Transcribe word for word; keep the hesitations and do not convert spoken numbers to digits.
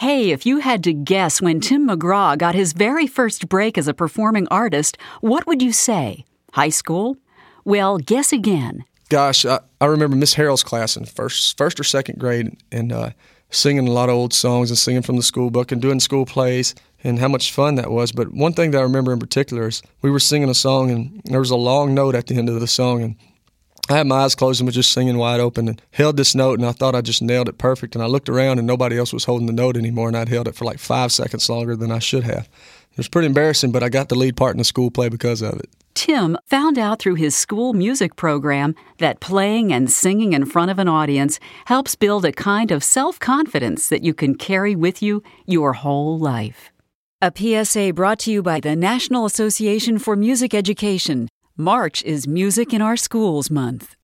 Hey, if you had to guess when Tim McGraw got his very first break as a performing artist, what would you say? High school? Well, guess again. Gosh, I, I remember Miss Harrell's class in first first or second grade, and uh, singing a lot of old songs and singing from the school book and doing school plays, and how much fun that was. But one thing that I remember in particular is we were singing a song, and there was a long note at the end of the song, and I had my eyes closed and was just singing wide open and held this note, and I thought I just nailed it perfect. And I looked around, and nobody else was holding the note anymore, and I'd held it for like five seconds longer than I should have. It was pretty embarrassing, but I got the lead part in the school play because of it. Tim found out through his school music program that playing and singing in front of an audience helps build a kind of self-confidence that you can carry with you your whole life. A P S A brought to you by the National Association for Music Education. March is Music in Our Schools Month.